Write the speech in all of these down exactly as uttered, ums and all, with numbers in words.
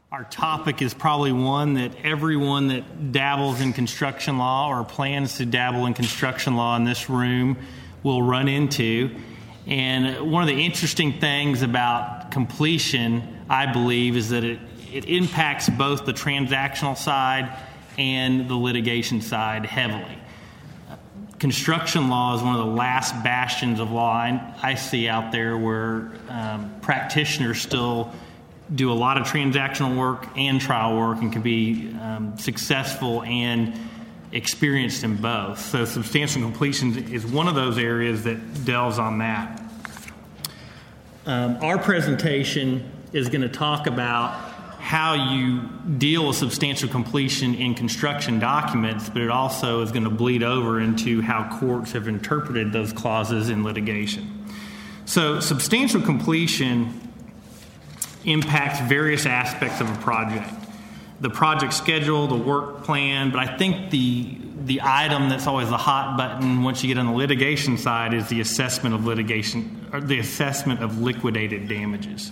Our topic is probably one that everyone that dabbles in construction law or plans to dabble in construction law in this room will run into. And one of the interesting things about completion, I believe, is that it, it impacts both the transactional side and the litigation side heavily. Construction law is one of the last bastions of law I, I see out there where um, practitioners still do a lot of transactional work and trial work and can be um, successful and experienced in both. So substantial completion is one of those areas that delves on that. Um, our presentation is going to talk about how you deal with substantial completion in construction documents, but it also is going to bleed over into how courts have interpreted those clauses in litigation. So substantial completion impacts various aspects of a project. The project schedule, the work plan, but I think the the item that's always the hot button once you get on the litigation side is the assessment of litigation, or the assessment of liquidated damages.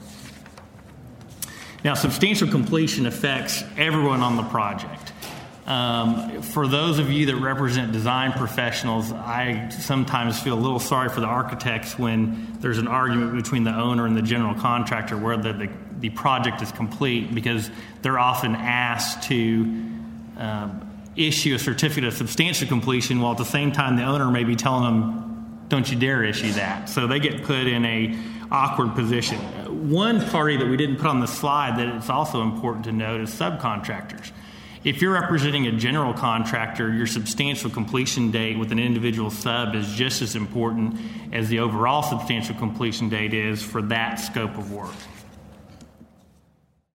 Now, substantial completion affects everyone on the project. Um, for those of you that represent design professionals, I sometimes feel a little sorry for the architects when there's an argument between the owner and the general contractor whether the, the project is complete, because they're often asked to um, issue a certificate of substantial completion while at the same time the owner may be telling them, don't you dare issue that. So they get put in a awkward position. One party that we didn't put on the slide that it's also important to note is subcontractors. If you're representing a general contractor, your substantial completion date with an individual sub is just as important as the overall substantial completion date is for that scope of work.